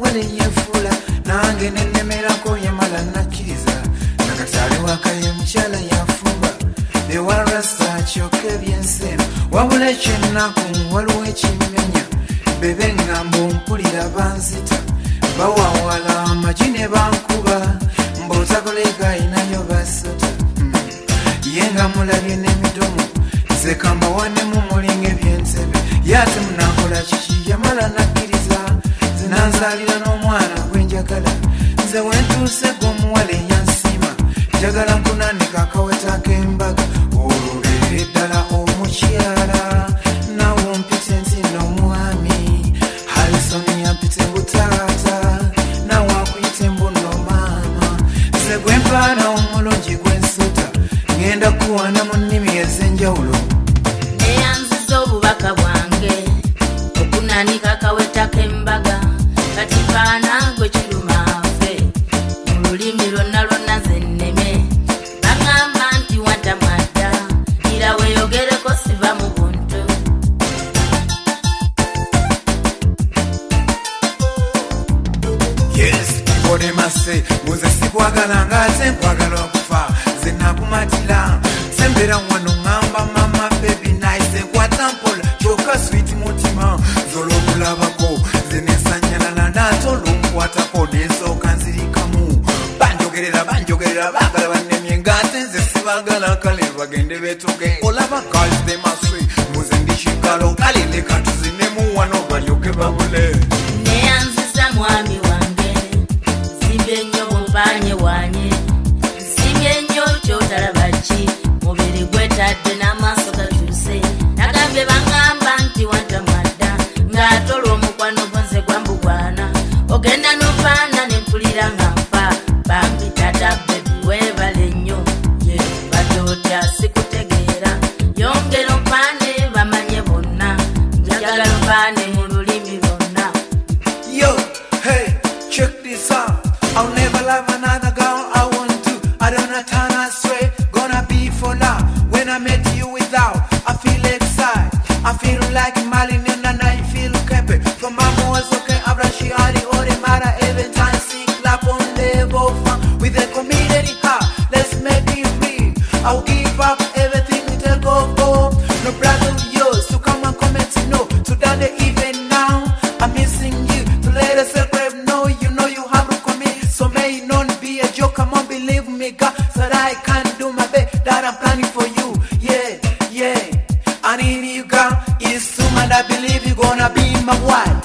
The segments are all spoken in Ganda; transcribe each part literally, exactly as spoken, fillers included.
muwala yefuula nange nennemerako yamala nakkiriza nakatale wakaye mukyala yafuba bewarasa kyokka ebyenseno wabula ekyennaku waliwo ekimenya bebe ngamba ompulira banzita bawawala amagi ne bankuba mbootakolega inayo basota yenga mulabye n'emidomo zekamba wanemu mulinga ebyentebe yate munakola kiki yamala nakkiriza zinanzalira n'omwana gwenjagala nze wentuuse g'omuwala eyansima njagala nkunanika akaweta k'embaga olulere ddala omukyala nawo mpite nti n'omwami Harrison yampite butaata nawo akuyite mbuno maama nze gwempaana omulungi gwensuta ngenda kuwana mu nnimi ez'enjawulo eyanziza obubaka bwange okunanika akaweta k'embaga kati paana gwe kirumaafe mu lulimi lwonna lwonna zenneme baŋŋamba nti wadda mwadda ira weeyogereko siva mu buntu yes bodemase muze sikwagala ng'ate nkwagala okufa ze nakumatira sembera wano ŋŋamba mama baby nice enkwata mpola kyokka sweet mutima zolwokulabako ze nesanyalala nate olunkwatako nensooka nzirikamu banjogerera banjogerera baagala bannemye ng'ate nze sibagala kale bagende betuge olaba guys they must say muze ndikikalo kale leka tuzinemu wano balyoke babule neyanziza mwami wange nsimbye nnyo bumpaanye wanye nsimbye nnyo kyotalaba ki mubiri gwetadde n'amaaso gakyuse nagambye baŋŋamba nti wadda mwadda ng'ate olw'omukwano gonze gwambugwana ogenda n'opaana ne mpulira nga nfa bambi tata bebi weebale nnyo ye badde otya sikutegeera yongera opaane bamanye bonna njagala opaane mu lulimi lwonna yo hey check this out I'll never love another girl I want to I don't know turn I swear gonna be for love when I met you without I feel excited I feel like Malin and I feel kepe for mama was okay Abrashi Ali Ore Mara every time sing clap on level fun with a community heart let's make it real I'll give up everything to go home no brother of yours to come and comment no to that even now I'm missing you to let us celebrate no you know you have to commit so may it not be a joke come on believe me God so that I can do my best that I'm planning for you yeah yeah I need you girl it's soon and I believe you're gonna be my wife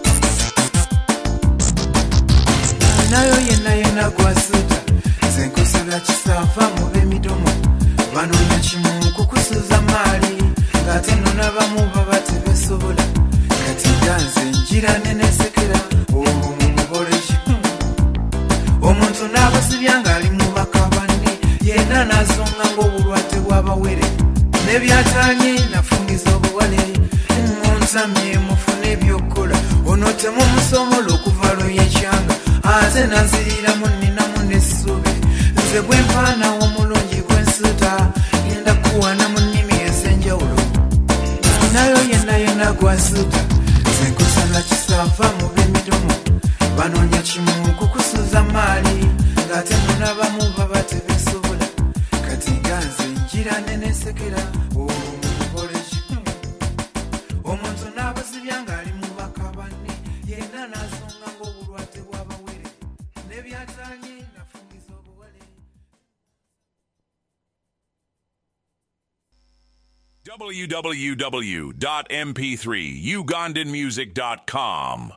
nayo yena yena gwasuta zenkusala kisafa mu b'emidomo banoonya kimu kukusuza maali ng'ate nno n'abamu baba tebesobola kati ganze njira nenesekera olwo mumubole kimu omuntu n'abasibya ng'ali mu baka banne yena n'asonga ng'obulwadde bw'abawere n'ebyatanye nafungiza obuwale munsamye mufune ebyokukola ono temumusomola okuva lweyekyanga ate nanziriramu nninamu n'essubi nze gwempaana omulungi gwensuta genda kuwana mu nnimi ez'enjawulo nayo yenna yenna gwasuta nze nkusala kisava mu b'emidomo banoonya kimu kukusuza maali ng'ate munabamu baba tebesobola kati nga nze njira nenesekera olwo mukole kimu omuntu n'abasibya ng'ali mu baka banne yenna n'asonga ng'obulwadde bw'abawere n'ebyatanye nafungiza obuwale w w w dot m p three ugandan music dot com